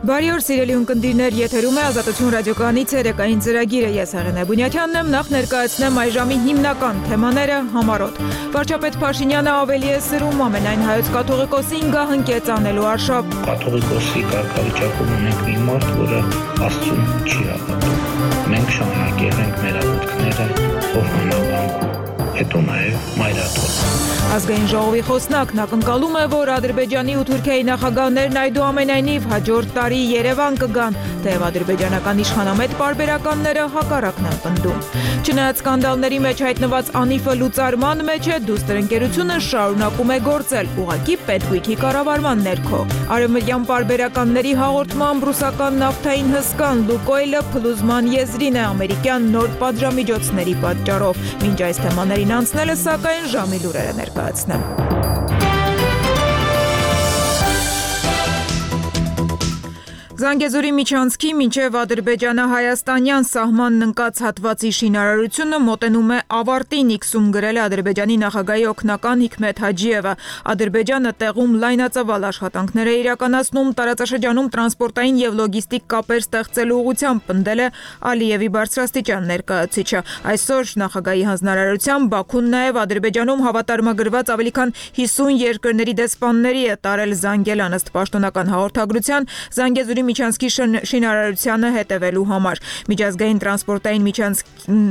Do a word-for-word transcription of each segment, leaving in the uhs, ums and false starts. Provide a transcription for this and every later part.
Բարի օր սիրելի ունկնդիրներ, եթերում է Ազատություն ռադիոկայանի ցերեկային ծրագիրը, ես Հեղինե Բունյաթյանն եմ, նախ ներկայացնեմ այժմի հիմնական թեմաները համառոտ։ Վարչապետ Փաշինյանը ավելի է սրում ամենայն հայոց կաթողիկոսին գահընկեց անելու արշավ։ Կաթողիկոսի կարգավիճակում ունենք մի մարդ, որը Աստծուն չի հավատում։ Մենք շարունակել ենք մեր աղոթքները Հովհաննավանքում, հետո նաև Մայրաթորում։ Ազգային ժողովի խոսնակն ակնկալում է, որ Ադրբեջանի ու Թուրքիայի նախագահներն այդուամենայնիվ հաջորդ տարի Երևան կգան, թեև ադրբեջանական իշխանամետ պարբերականները հակառակն են պնդում։ Չնայած սկանդալների մեջ հայտնված անիվը լուծարման մեջ է, դուստր-ընկերությունը շարունակում է գործել, ուղղակի պետգույքի կառավարման ներքո։ Արևմտյան պարբերականների հաղորդմամբ ռուսական նավթային հսկան Լուկոյլը փլուզման եզրին է ամերիկյան նոր պատժամիջոցների պատճառով։ Մինչ այս թեմաներին անցնելը, սակայն ժամի լուրերը ներկայացնեմ։ Զանգեզուրի միջանցքի մինչև ադրբեջանա-հայաստանյան սահմանն ընկած հատվածի շինարարությունը մոտենում է ավարտին, իքսում գրել է Ադրբեջանի նախագահի օգնական Հիքմեթ Հաջիևը։ Ադրբեջանը տեղում լայնածավալ աշխատանքներ է իրականացնում, տարածաշրջանում տրանսպորտային և լոգիստիկ կապեր ստեղծելու ուղղությամբ, պնդել է Ալիևի բարձրաստիճան ներկայացուցիչը։ Այսօր նախագահի հանձնարարությամբ Բաքուն նաև Ադրբեջանում հավատարմագրված ավելի քան հիսուն երկրների դեսպանների է տարել Զանգելան, ըստ պաշտոնական հաղորդագրության Զանգեզուրի միջանցքի շինարարությանը հետևելու համար։ Միջազգային տրանսպորտային միջանցքի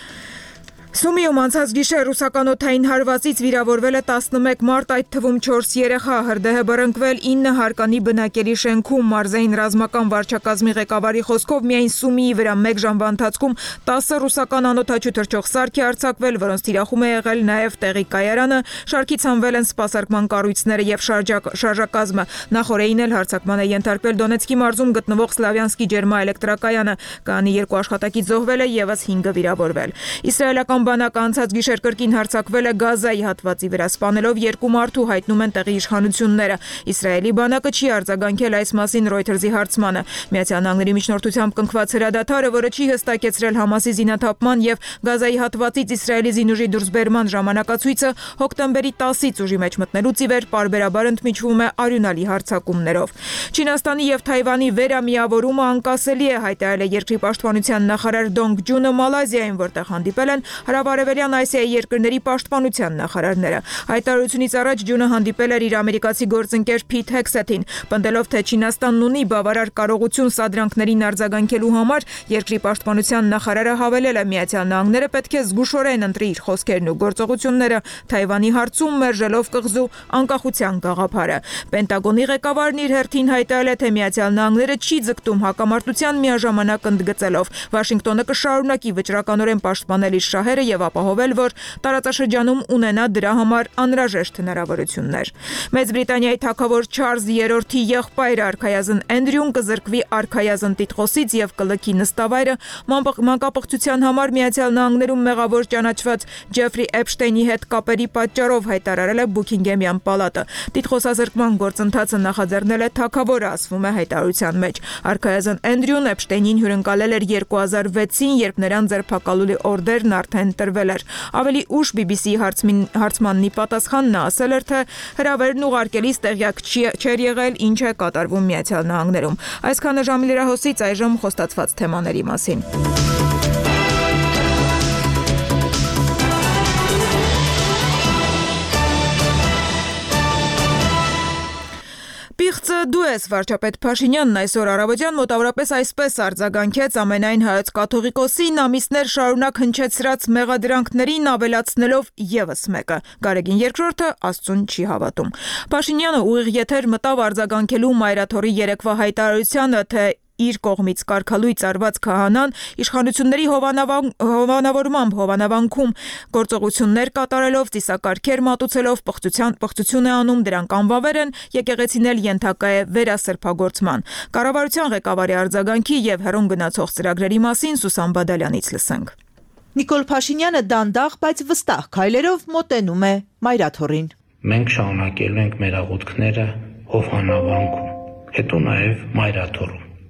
Սումիում անցած գիշեր ռուսական օդային հարվածից վիրավորվել է տասնմեկ մարդ, այդ թվում չորս երեխա, հրդեհ է բռնկվել ինը հարկանի բնակելի շենքում։ Մարզային ռազմական վարչակազմի ղեկավարի խոսքով միայն Սումիի վրա մեկ ժամվա ընթացքում տասը ռուսական անօդաչու թռչող սարք է արձակվել, որոնց թիրախում է եղել նաև տեղի կայարանը, շարքից հանվել են սպասարկման կառույցները և շարժակազմը։ Նախօրեին էլ հարձակման է ենթարկվել Դոնեցկի մարզում գտնվող Սլավյանսկի ջերմաէլեկտրակայանը, կայանի երկու աշխատակից զոհվել է, ևս հինգը վիրավորվել։ Իսրայելական բանակը անցած գիշեր կրկին հարձակվել է Գազայի հատվածի վրա, սպանելով երկու մարդու, հայտնում են տեղի իշխանությունները։ Իսրայելի բանակը չի արձագանքել այս մասին Reuters-ի հարցմանը։ Միացյալ Նահանգների միջնորդությամբ կնքված հրադադարը, որը չի հստակեցրել Համասի զինաթափման և Գազայի հատվածից Իսրայելի զինուժի դուրսբերման ժամանակացույցը, հոկտեմբերի տասից ուժի մեջ մտնելուց ի վեր պարբերաբար ընդմիջվում է արյունալի հարձակումներով։ Չինաստանի և Թայվանի վերամիավորումը անկասելի է, հայտարարել է երկրի պաշտպանության նախարար Դոնգ Ջունը Մալազիայում, որտեղ հանդիպել են Հարավարևելյան Ասիայի երկրների պաշտպանության նախարարները։ Հայտարարությունից առաջ Ջունը հանդիպել էր իր ամերիկացի գործընկեր Փիթ Հեքսեթին, պնդելով, թե Չինաստանն ունի բավարար կարողություն սադրանքներին արձագանքելու համար, երկրի պաշտպանության նախարարը հավելել է, Միացյալ Նահանգները պետք է զգուշորեն ընտրի իր խոսքերն ու գործողությունները Թայվանի հարցում, մերժելով կղզու անկախության գաղափարը։ Պենտագոնի ղեկավարն իր հերթին հայտարարել է, թե Միացյալ Նահանգները չի ձգտում հակամարտության միաժամանակ ընդգծելով։ Վաշինգտոնը կշարունակի վճռականորեն պաշտպանել իր շահերը և ապահովել, որ տարածաշրջանում ունենա դրա համար անհրաժեշտ հնարավորություններ։ Մեծ Բրիտանիայի թագավոր Չարլզ երրորդի եղբայրը արքայազն Էնդրյուն կզրկվի արքայազն տիտղոսից և կլքի նստավայրը մանկապղծության համար Միացյալ Նահանգներում մեղավոր ճանաչված Ջեֆրի Էփշտեյնի հետ կապերի պատճառով, հայտարարել է Բուքինգեմյան պալատը։ Տիտղոսազրկման գործընթացը նախաձեռնել է թագավորը, ասվում է հայտարարության մեջ։ Արքայազն Էնդրյուն Էփշտեյնին հյուրընկալել էր երկու հազար վեցին, երբ նրան ձերբակալული օրդերն արդեն տրվել էր։ Ավելի ուշ բի բի սի-ի հարցմաննի պատասխանն ասել էր, թե հրավերն ուղարկելիս տեղյակ չէր եղել, ինչ է կատարվում Միացյալ Նահանգներում։ Այսքանը ժամի լրահոսից, այժմ խոստացված թեմաների մասին։ Պիղծը դու ես, վարչապետ Փաշինյանն այսօր առավոտյան մոտավորապես այսպես արձագանքեց ամենայն հայոց կաթողիկոսին, ամիսներ շարունակ հնչեցրած մեղադրանքներին ավելացնելով ևս մեկը՝ Գարեգին երկրորդը Աստծուն չի հավատում։ Փաշինյանը ուղիղ եթեր մտավ արձագանքելու Մայրաթորի երեկվա հայտարարությանը, թե իր կողմից կարգալույծ արված քահանան իշխանությունների հովանավորմամբ հովանավանքում գործողություններ կատարելով, ծիսակարգեր մատուցելով, պղծություն է անում, դրանք անվավեր են, եկեղեցին էլ ենթակա է վերասրբագործման։ Կառավարության ղեկավարի արձագանքի և հեռուն գնացող ծրագրերի մասին Սուսան Բադալյանից լսենք։ Նիկոլ Փաշինյանը դանդաղ, բայց վստահ քայլերով մոտենում է Մայրաթորին։ Մենք շարունակելու ենք մեր աղոթքները Հովհաննավանքում, հետո նաև Մայրաթորում։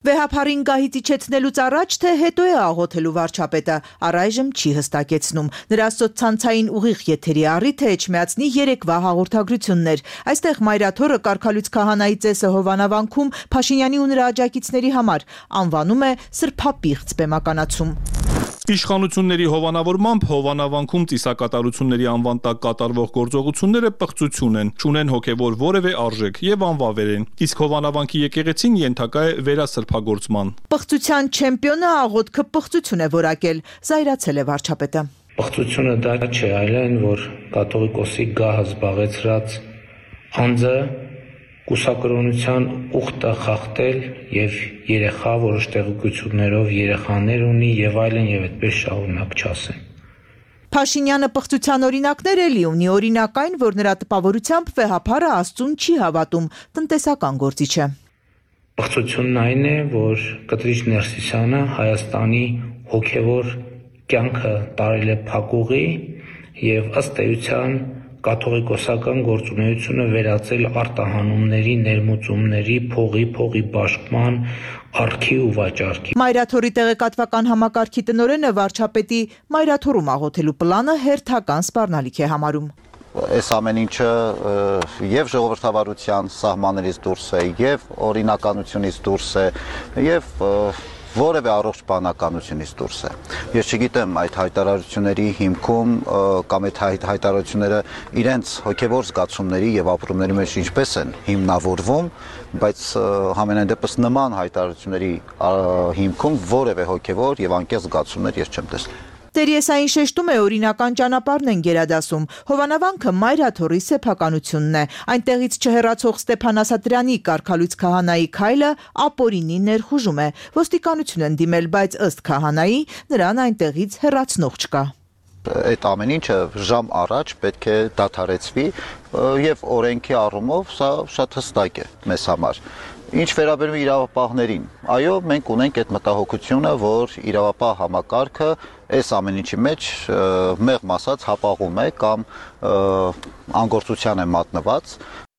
Վեհափարին գահից իջեցնելուց առաջ թե հետո է աղոթելու վարչապետը, առայժմ չի հստակեցնում։ Նրա սոցցանցային ուղիղ եթերի առիթը էջմիածնի երեկվա հաղորդագրություններ։ Այստեղ մայրաթորը Կարգալույց քահանայի ծեսը Հովանավանքում Փաշինյանի ու նրա աջակիցների համար անվանում է սրբապիղծ բեմականացում։ Իշխանությունների հովանավորմամբ Հովանավանքում ծիսակատարությունների անվան տակ կատարվող գործողությունները պղծություն են, չունեն հոգևոր որևէ արժեք եւ անվավեր են։ Իսկ Հովանավանքի եկեղեցին ենթակա է վերասրբագործման։ Պղծության չեմպիոնը աղոթքը պղծություն է որակել, զայրացել է վարչապետը։ Պղծությունը դա չէ, այլ այն, որ կաթողիկոսի գահը զբաղեցրած անձը կուսակրոնության ուխտը խախտել եւ երեխա որոշ տեղեկություններով երեխաներ ունի եւ այլն եւ այդպես շարունակ չասեմ։ Փաշինյանը պղծության օրինակներ էլի ունի, օրինակ այն, որ նրա տպավորությամբ վեհափարը Աստծուն չի հավատում, տնտեսական գործիչ է։ Պղծությունն այն է, որ Կտրիչ Ներսիսյանը Հայաստանի հոգևոր կյանքը տարել է փակուղի եւ ըստ էության կաթողիկոսական գործունեությունը վերածել արտահանումների, ներմուծումների, փողի, փողի բաշխման, արքի ու վաճառքի։ Մայրաթորի տեղեկատվական համակարգի տնօրենը վարչապետի մայրաթորում աղոթելու պլանը հերթական սպառնալիք է համարում։ Այս ամեն ինչը եւ ժողովրդավարության սահմաններից դուրս է, եւ օրինականությունից դուրս է, եւ որևէ առողջ բանականությունից դուրս է։ Ես չգիտեմ այդ հայտարարությունների հիմքում կամ այդ հայտարարությունները իրենց հոգևոր զգացումների եւ ապրումների մեջ ինչպես են հիմնավորվում, բայց համենայն դեպս նման հայտարարությունների հիմքում որևէ հոգևոր եւ անկեղծ զգացումներ ես չեմ տեսնում։ Տերեսային շեշտում է օրինական ճանապարհն են գերադասում։ Հովանավանքը մայրաթորի սեփականությունն է։ Այնտեղից չհեռացող Ստեփան Ասատրյանի Կարգալույց քահանայի քայլը ապօրինի ներխուժում է։ Ոստիկանություն են դիմել, բայց ըստ քահանայի նրան այնտեղից հեռացնող չկա։ Այդ ամեն ինչը ժամ առաջ պետք է դադարեցվի եւ օրենքի առումով սա շատ հստակ է մեզ համար։ Ինչ վերաբերում է իրավապահներին, այո, մենք ունենք այդ մտահոգությունը, որ իրավապահ համակարգը այս ամեն ինչի մեջ մեղմ ասած հապաղում է կամ անգործության է մատնված։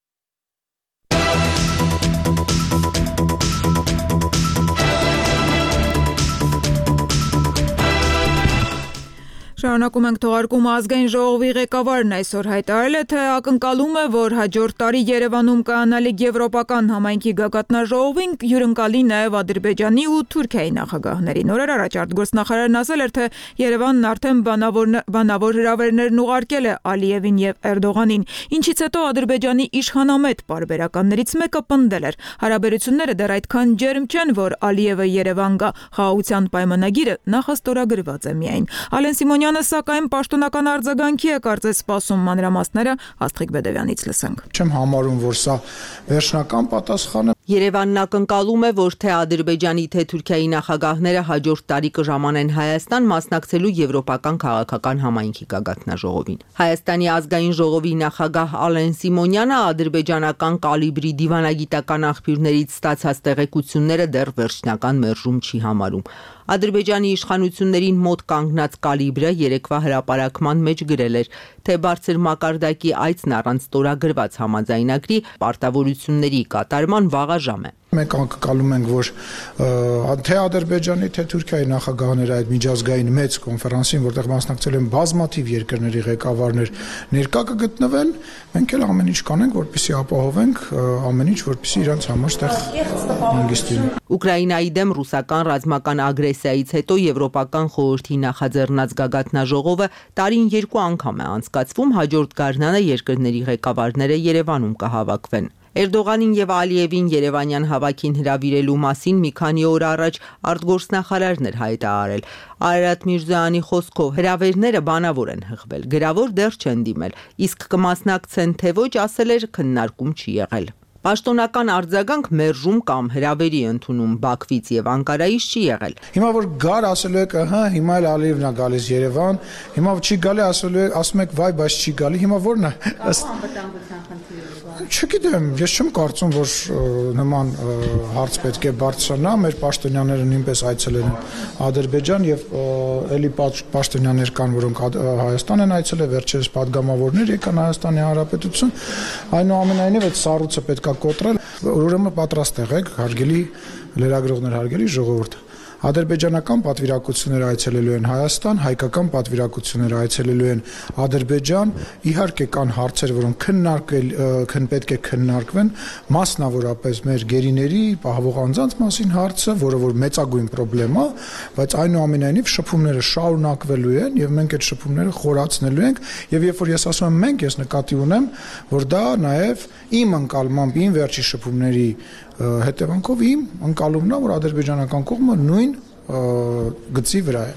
Շարունակում ենք թողարկումը ազգային ժողովի ղեկավարն այսօր հայտարարել է, թե ակնկալում է, որ հաջորդ տարի Երևանում կայանալիք եվրոպական համայնքի գագաթնաժողովին հյուրընկալի նաև Ադրբեջանի ու Թուրքիայի նախագահներին։ Օրեր առաջ արտգործնախարարն ասել էր, թե Երևանն արդեն բանավոր, բանավոր հրավերներն ուղարկել է Ալիևին եւ Էրդողանին, ինչից հետո Ադրբեջանի իշխանամետ պարբերականներից մեկը պնդել էր. հարաբերությունները դեռ այդքան ջերմ չեն, որ Ալիևը Երևան գա, խաղաղության պայմանագիրը նախաստորագրված է միայն։ Ալեն Սիմոնյանը սակայն պաշտոնական արձագանքի է կարծես սպասում, մանրամասները Աստղիկ Բեդևյանից լսենք։ Չեմ համարում, որ սա վերջնական պատասխան է։ Երևանն ակնկալում է, որ թե Ադրբեջանի, թե Թուրքիայի նախագահները հաջորդ տարի կժամանեն Հայաստան մասնակցելու եվրոպական քաղաքական համայնքի գագաթնաժողովին։ Հայաստանի ազգային ժողովի նախագահ Ալեն Սիմոնյանը ադրբեջանական կալիբրի դիվանագիտական աղբյուրներից ստացած տեղեկությունները դեռ վերջնական մերժում չի համարում։ Ադրբեջանի իշխանություններին մոտ կանգնած կալիբրը երեկվա հրապարակման մեջ գրել էր, թե բարձր մակարդակի այցն առանց ստորագրված համաձայնագրի պարտավորությունների կատարման վաղաժամ է։ Մենք ակնկալում ենք, որ թե Ադրբեջանի, թե Թուրքիայի նախագահները այդ միջազգային մեծ կոնֆերանսին, որտեղ մասնակցել են բազմաթիվ երկրների ղեկավարներ, ներկա կգտնվեն, մենք էլ ամեն ինչ կանենք, որպեսզի ապահովենք ամեն ինչ, որպեսզի իրանց համար ստեղ հանգիստ լինի։ Ուկրաինայի դեմ ռուսական ռազմական ագրեսիայից հետո Եվրոպական խորհրդի նախաձեռնած գագաթնաժողովը տարին երկու անգամ է անցկացվում, հաջորդ գարնանը երկրների ղեկավարները Երևանում կհավաքվեն։ Էրդողանին եւ Ալիևին Երևանյան հավաքին հրավիրելու մասին մի քանի օր առաջ արտգործնախարարն էր հայտարարել։ Արարատ Միրզոյանի խոսքով հրավերները բանավոր են հղվել, գրավոր դեռ չեն դիմել, իսկ կմասնակցեն թե ոչ, ասել էր, քննարկում չի եղել։ Պաշտոնական արձագանք մերժում կամ հրավերի ընդունում Բաքվից եւ Անկարայից չի եղել։ Հիմա որ գար ասելու եք, ահա, հիմա էլ Ալիևն է գալիս Երևան, հիմա չի գալի, ասելու եք, ասում եք, վայ, բայց չի գալի, հիմա ո՞րն է։ Չգիտեմ, ես չեմ կարծում, որ նման հարց պետք է բարձրանա, մեր պաշտոնյաները նույնպես այցելել են Ադրբեջան եւ էլի պաշտոնյաներ կան, որոնք Հայաստան են այցելել, վերջերս падգամավորներ եկան Հայաստանի Հանրապետություն, այնուամենայնիվ այդ սառույցը պետք է կոտրել, ուրեմն պատրաստ եղեք, հարգելի լրագրողներ, հարգելի ժողովուրդ։ Ադրբեջանական պատվիրակությունները այցելելու են Հայաստան, հայկական պատվիրակությունները այցելելու են Ադրբեջան, իհարկե կան հարցեր, որոնք քննարկել, պետք է քննարկվեն, մասնավորապես մեր գերիների պահվող անձանց մասին հարցը, որը որ մեծագույն խնդրեմ է, բայց այնուամենայնիվ շփումները շարունակվելու են եւ մենք այդ շփումները խորացնելու ենք եւ երբ որ ես ասում եմ մենք, ես նկատի ունեմ, որ դա նաեւ իմ ընկալմամբ իմ վերջի շփումների հետևանքով իմ ընկալումն է, որ ադրբեջանական կողմը նույն գծի վրա է։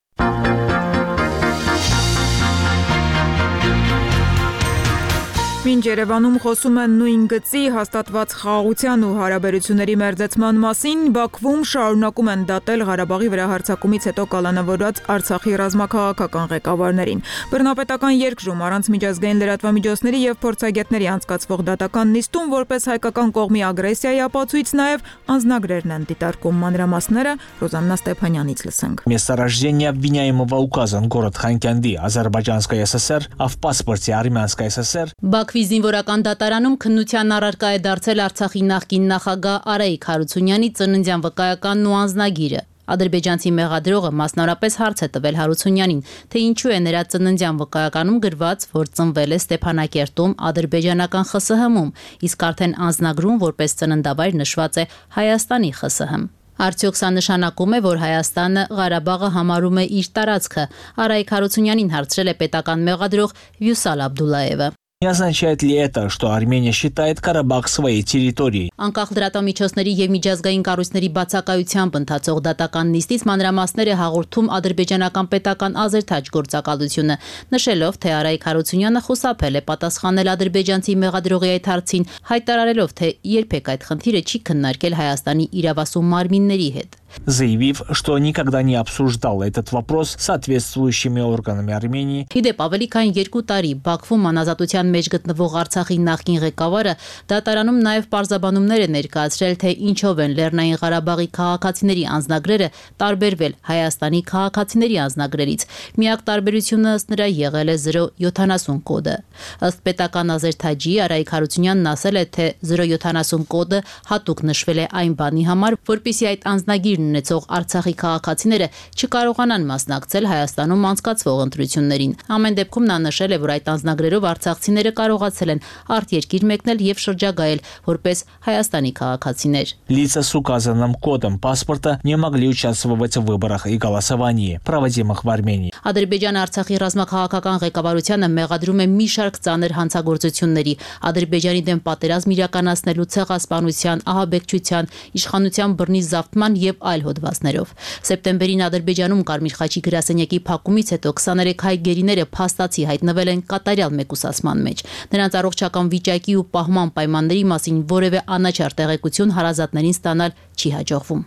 Մինչ Երևանում խոսում են նույն գծի հաստատված խաղաղության ու հարաբերությունների մերձեցման մասին, Բաքվում շարունակում են դատել Ղարաբաղի վրա հարձակումից հետո կալանավորված Արցախի ռազմաքաղաքական ղեկավարներին։ Բռնապետական երկրում առանց միջազգային լրատվամիջոցների եւ փորձագետների անցկացվող датական նիստում որպես հայկական կողմի ագրեսիայի ապացույց նաեւ անձնագրերն են դիտարկում։ Մանրամասները Ռոզաննա Ստեփանյանից լսենք։ Место рождения обвиняемого указан город Ханкյանди, Азербайджанская ССР, а в паспорте Армянская ССР. Բաքվի զինվորական դատարանում քննության առարկա է դարձել Արցախի նախկին նախագահ Արայիկ Հարությունյանի ծննդյան վկայականն ու անձնագիրը։ Ադրբեջանցի մեղադրողը մասնավորապես հարց է տվել Հարությունյանին, թե ինչու է նրա ծննդյան վկայականում գրված, որ ծնվել է Ստեփանակերտում ադրբեջանական ԽՍՀՄ-ում, իսկ արդեն անձնագրում որպես ծննդավայր նշված է Հայաստանի ԽՍՀՄ։ Արդյոք սա նշանակում է, որ Հայաստանը Ղարաբաղը համարում է իր տարածքը։ Արայիկ Հարությունյանին հարցրել է պետական մեղադրող Վյուսալ Աբդուլլաևը։ Не означает ли это, что Армения считает Карабах своей территорией? Անկախ դրատամիջոցների եւ միջազգային կառույցների բացակայությամբ ընթացող դատական նիստից մանրամասներ է հաղորդում ադրբեջանական պետական ազերթաջ գործակալությունը, նշելով, թե Արայիկ Հարությունյանը խուսափել է պատասխանել ադրբեջանցի մեղադրողի այդ հարցին, հայտարարելով, թե երբեք այդ խնդիրը չի քննարկել Հայաստանի իրավասու մարմինների հետ։ Заявив, что никогда не обсуждал этот вопрос с соответствующими органами Армении. Իդեպ ավելի քան երկու տարի Բաքվում անազատության մեջ գտնվող Արցախի նախկին ղեկավարը դատարանում նաև պարզաբանումներ է ներկայացրել, թե ինչով են Լեռնային Ղարաբաղի քաղաքացիների անձնագրերը տարբերվել Հայաստանի քաղաքացիների անձնագրերից։ Միակ տարբերությունը ըստ նրա եղել է զրո յոթանասուն կոդը։ Ըստ պետական ազերթաջի Արայիկ Հարությունյանն ասել է, թե զրո յոթանասուն կոդը հատուկ նշվել է այն բանի համար, որպեսզի այդ անձնագիրն ունեցող Արցախի քաղաքացիները չկարողանան մասնակցել Հայաստանում անցկացվող ընտրություններին։ Ամեն դեպքում նա нշել է, որ այդ անձնագրերով արցախցիները կարողացել են արտերկիր մեկնել եւ շրջագայել որպես Հայաստանի քաղաքացիներ։ Лица с указанным кодом паспорта не могли участвовать в выборах и голосовании, проводимых в Армении. Ադրբեջանը Արցախի ռազմաքաղաքական ղեկավարությանը մեղադրում է մի շարք ծանր հանցագործությունների, Ադրբեջանի դեմ պատերազմ իրականացնելու ցեղասպանության, ահաբեկչության, իշխանության բռնի զավթման եւ այլ հոդվածներով։ Սեպտեմբերին Ադրբեջանում Կարմիր խաչի գրասենյակի փակումից հետո քսաներեք հայ գերիները փաստացի հայտնվել են կատարյալ մեկուսացման մեջ։ Նրանց առողջական վիճակի ու պահման պայմանների մասին որևէ անաչառ տեղեկություն հարազատներին ստանալ չի հաջողվում։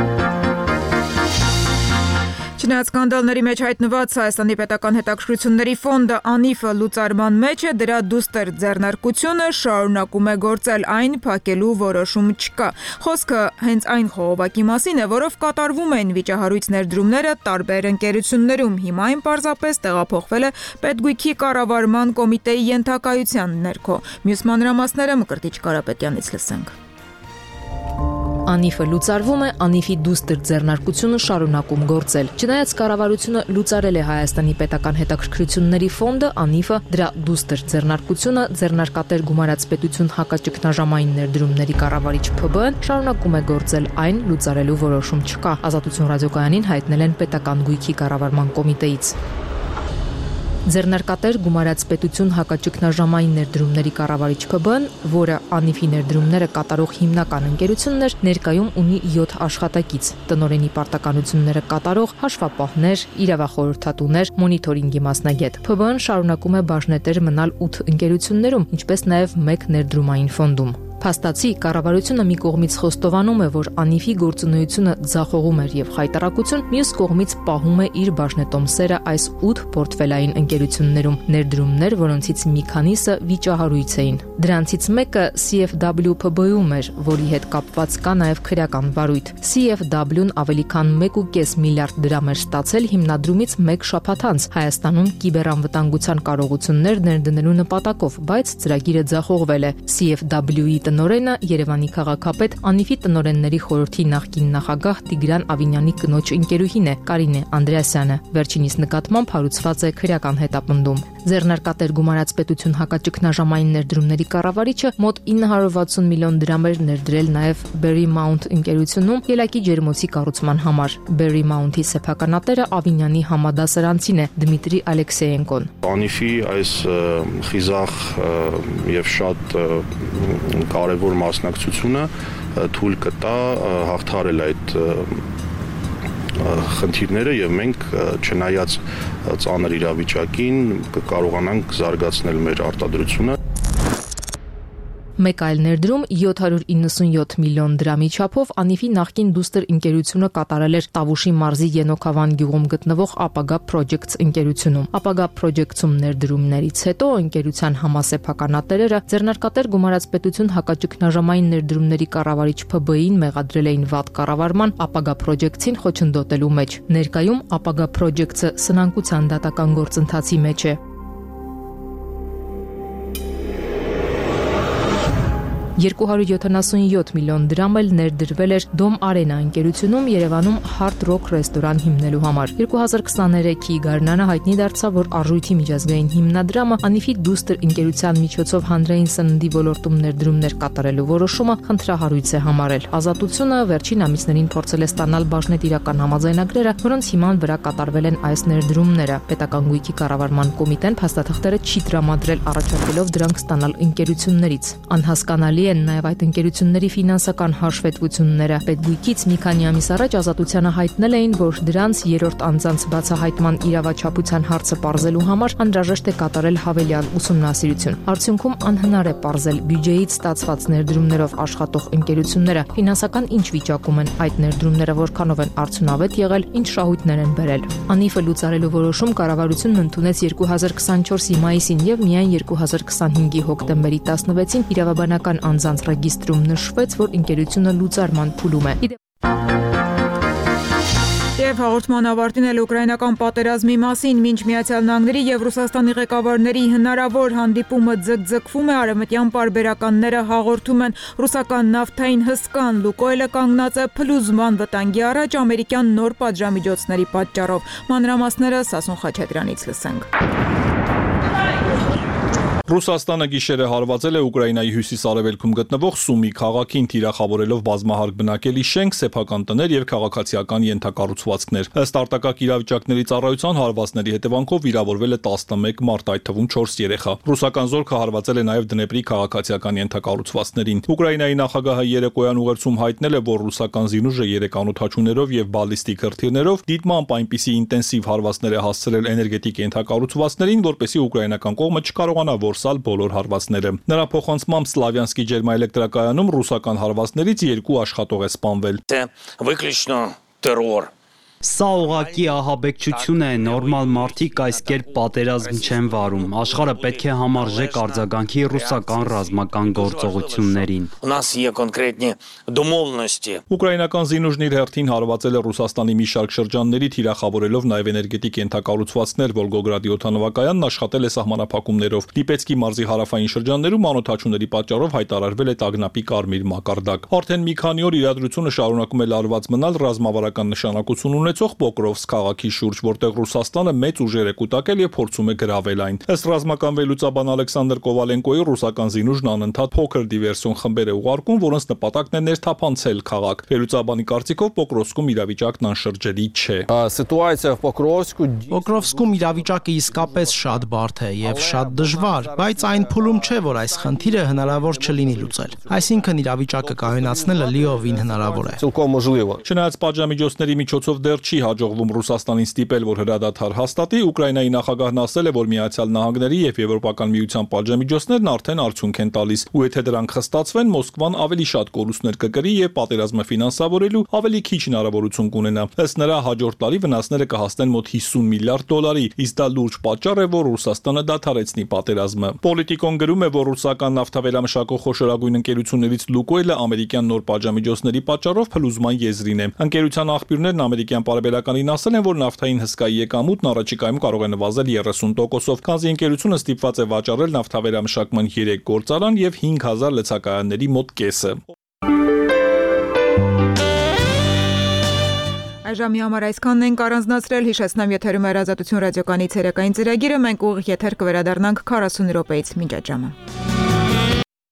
Չնայած սկանդալների մեջ հայտնված Հայաստանի պետական հետաքրքրությունների ֆոնդը անիֆը լուծարման մեջ է, դրա դուստր ձեռնարկությունը շարունակում է գործել, այն փակելու որոշում չկա։ Խոսքը հենց այն խողովակի մասին է, որով կատարվում են վիճահարույց ներդրումները տարբեր ընկերություններում։ Հիմա այն պարզապես տեղափոխվել է պետգույքի կառավարման կոմիտեի ենթակայության ներքո։ Մյուս մանրամասները Մկրտիչ Կարապետյանից լսենք։ Անիֆը լուծարվում է, Անիֆի դուստր ձեռնարկությունը շարունակում գործել։ Չնայած կառավարությունը լուծարել է Հայաստանի պետական հետաքրքրությունների ֆոնդը, Անիֆը դրա դուստր ձեռնարկությունը ձեռնարկատեր գումարած պետություն հակաճգնաժամային ներդրումների կառավարիչ Փ B N շարունակում է գործել, այն լուծարելու որոշում չկա։ Ազատություն ռադիոկայանին հայտնել են պետական գույքի կառավարման կոմիտեից։ Ձեռնարկատեր գումարած պետություն հակաճգնաժամային ներդրումների կառավարիչ Փ B N, որը Անիֆի ներդրումները կատարող հիմնական ընկերությունն էր, ներկայում ունի յոթ աշխատակից, տնօրենի պարտականությունները կատարող հաշվապահներ, իրավախորհրդատուներ, մոնիթորինգի մասնագետ։ Փ B N շարունակում է բաժնետեր մնալ ութ ընկերություններում, ինչպես նաև մեկ ներդրումային ֆոնդում։ Փաստացի կառավարությունը մի կողմից խոստովանում է, որ Անիֆի գործունեությունը ձախողում էր եւ խայտարակություն, մյուս կողմից պահում է իր բաժնետոմսերը այս ութ պորտֆելային ընկերություններում, ներդրումներ, որոնցից մի քանիսը վիճահարույց էին։ Դրանցից մեկը C F W P B-ում էր, որի հետ կապված կա նաեւ քրեական վարույթ։ C F W-ն ավելի քան մեկ կόμμα պենս միլիարդ դրամ էր ստացել հիմնադրումից մեկ շաբաթ անց Հայաստանում կիբերանվտանգության կարողություններ ներդնելու նպատակով, բայց ծրագիրը ձախողվել է։ C F W-ի տնօրենը Երևանի քաղաքապետ Անիֆի տնօրենների խորհրդի նախկին նախագահ Տիգրան Ավինյանի կնոջ ընկերուհին է Կարինե Անդրեասյանը։ Վերջինիս նկատմամբ հարուցված է քրեական հետապնդում։ Ձեռնարկատեր գումարած պետություն հակաճգնաժամային ներդրումների կառավարիչը մոտ ինը հարյուր վաթսուն միլիոն դրամ էր ներդրել նաև Berry Mount ընկերությունում ելակի ջերմոցի կառուցման համար։ Berry Mount-ի սեփականատերը Ավինյանի համադասարանցին է Դմիտրի Ալեքսեյենկոն։ Անիֆի այս խիզախ եւ շատ կարևոր մասնակցությունը թույլ կտա հաղթարել այդ խնդիրները եւ մենք չնայած ծանր իրավիճակին կկարողանանք զարգացնել մեր արտադրությունը։ Մեկ այլ ներդրում յոթ հարյուր իննսունյոթ միլիոն դրամի չափով Անիֆի նախկին դուստր ընկերությունը կատարել էր Տավուշի մարզի Ենոքավան գյուղում գտնվող Ապագա Projects ընկերությունում։ Ապագա Projects-ում ներդրումներից հետո ընկերության համասեփականատերերը ձեռնարկատեր գումարած պետություն հակաճգնաժամային ներդրումների կառավարիչ Փ B-ին մեղադրել էին վատ կառավարման Ապագա Projects-ին խոչընդոտելու մեջ։ Ներկայում Ապագա Projects-ը սնանկության դատական գործընթացի մեջ է։ երկու հարյուր յոթանասունյոթ միլիոն դրամ էլ ներդրվել էր Dom Arena ընկերությունում Երևանում Hard Rock ռեստորան հիմնելու համար։ երկու հազար քսաներեքի գարնանը հայտնի դարձավ, որ արժույթի միջազգային հիմնադրամը Անիֆի դուստր ընկերության միջոցով հանրային սննդի ոլորտում ներդրումներ կատարելու որոշումը խնդրահարույց է համարել։ Ազատությունը վերջին ամիսներին փորձել է ստանալ բաժնետիրական համաձայնագրերը, որոնց հիման վրա կատարվել են այս ներդրումները։ Պետական գույքի կառավարման կոմիտեն փաստաթղթերը չի տրամադրել, առաջարկելով դրանք ստանալ ընկերություններից։ Անհասկանալի են նաև այդ ընկերությունների ֆինանսական հաշվետվությունները։ Պետգույքից մի քանի ամիս առաջ Ազատությանը հայտնել էին, որ դրանց երրորդ անձանց բացահայտման իրավաչափության հարցը պարզելու համար անհրաժեշտ է կատարել հավելյալ ուսումնասիրություն։ Արդյունքում անհնար է պարզել բյուջեից ստացված ներդրումներով աշխատող ընկերությունները ֆինանսական ինչ վիճակում են, այդ ներդրումները որքանով են արդյունավետ եղել, ինչ շահույթներ են բերել։ Անիֆը լուծարելու որոշում կառավարությունն ընդունեց երկու հազար քսանչորսի մայիսին եւ միայն երկու հազար քսանհինգի հոկտեմբերի տասնվեցին իրավաբանական անձանց ռեգիստրում նշվեց, որ ընկերությունը լուծարման փուլում է։ Եվ հաղորդման ավարտին էլ ուկրաինական պատերազմի մասին, մինչ Միացյալ Նահանգների եւ Ռուսաստանի ղեկավարների հնարավոր հանդիպումը ձգձգվում է, արևմտյան պարբերականները հաղորդում են ռուսական նավթային հսկան Լուկոյլը կանգնած է փլուզման վտանգի առաջ ամերիկյան նոր պատժամիջոցների պատճառով։ Մանրամասները Սասուն Խաչատրյանից լսենք։ Ռուսաստանը գիշերը հարվածել է Ուկրաինայի հյուսիս-արևելքում գտնվող Սումի քաղաքին, թիրախավորելով բազմահարկ բնակելի շենք, սեփական տներ եւ քաղաքացիական ենթակառուցվածքներ։ Ըստ արտակարգ իրավիճակների ծառայության հարվածների հետևանքով վիրավորվել է տասնմեկ մարդ, այդ թվում չորս երեխա։ Ռուսական զորքը հարվածել է նաեւ Դնեպրի քաղաքացիական ենթակառուցվածքներին։ Ուկրաինայի նախագահը երեկոյան ուղերձում հայտնել է, որ ռուսական զինուժը երեք անօդաչուներով եւ բալիստիկ հրթիռներով դիտմամբ այնպիսի ինտենսիվ հարվածներ է հասցրել էներգետիկ ենթակառուցվածքներին, որպեսզի ուկրաինական կողմը չկարողանա որսալ բոլոր հարվածները։ Նրա փոխանցմամբ Սլավյանսկի ջերմաէլեկտրակայանում ռուսական հարվածներից երկու աշխատող է սպանվել։ Սա ուղղակի ահաբեկչություն է, նորմալ մարդիկ այս կերպ պատերազմ չեն վարում։ Աշխարհը պետք է համարժեք արձագանքի ռուսական ռազմական գործողություններին։ Ուկրաինական զինուժն իր հերթին հարվածել է Ռուսաստանի մի շարք շրջանների, թիրախավորելով նաև էներգետիկ ենթակառուցվածքներ։ Վոլգոգրադի օդանավակայանն աշխատել է սահմանափակումներով։ Լիպեցկի մարզի հարավային շրջաններում անօդաչուների պատճառով հայտարարվել է տագնապի կարմիր մակարդակ։ Արդեն մի քանի օր իրադրությունը շարունակում է լարված մնալ ռազմավարական նշանակություն ունեցող Պոկրովսկ քաղաքի շուրջ, որտեղ Ռուսաստանը մեծ ուժեր է կուտակել եւ փորձում է գրավել այն։ Ըստ ռազմական վերլուծաբան Ալեքսանդր Կովալենկոյի, ռուսական զինուժն անընդհատ փոքր դիվերսիոն խմբեր է ուղարկում, որոնց նպատակն է ներթափանցել քաղաք։ Վերլուծաբանի կարծիքով Պոկրովսկում իրավիճակն անշրջելի չէ։ Պոկրովսկում իրավիճակը իսկապես շատ բարդ է եւ շատ դժվար, բայց այն փուլում չէ, որ այս խնդիրը հնարավոր չլինի լուծել։ Այսինքն իրավիճակը կայունացնելը լիովին հնարավոր է։ Չնայած պատժամիջոցների միջոցով դեռ չի հաջողվում Ռուսաստանին ստիպել, որ հրադադար հաստատի, Ուկրաինայի նախագահն ասել է, որ Միացյալ Նահանգների եւ Եվրոպական միության պատժամիջոցներն արդեն արդյունք են տալիս, ու եթե դրանք խստացվեն, Մոսկվան ավելի շատ կորուստներ կկրի եւ պատերազմը ֆինանսավորելու ավելի քիչ հնարավորություն կունենա։ Ըստ նրա, հաջորդ տարի վնասները կհասնեն մոտ հիսուն միլիարդ դոլարի, իսկ դա լուրջ պատճառ է, որ Ռուսաստանը դադարեցնի պատերազմը։ Պոլիտիկոն գրում է, որ ռուսական նավթավերամշակող խոշորագույն ընկերություններից Լուկոյլը ամերիկյան նոր պատժամիջոցների պատճառով փլուզման եզրին է։ Ընկերության աղբյուրներն ամերիկյան կենսապարբերականին ասել են, որ նավթային հսկայի եկամուտն առաջիկայում կարող է նվազել երեսուն տոկոսով, քանզի ընկերությունը ստիպված է վաճառել նավթավերամշակման երեք գործարան եւ հինգ հազար լցակայանների մոտ կեսը։ Այժմի համար այսքանն ենք առանձնացրել, հիշեցնեմ եթերում է Ազատություն ռադիոկայանի ցերեկային ծրագիրը, մենք ուղիղ եթեր կվերադառնանք քառասուն րոպեից մինչ այդ ժամը։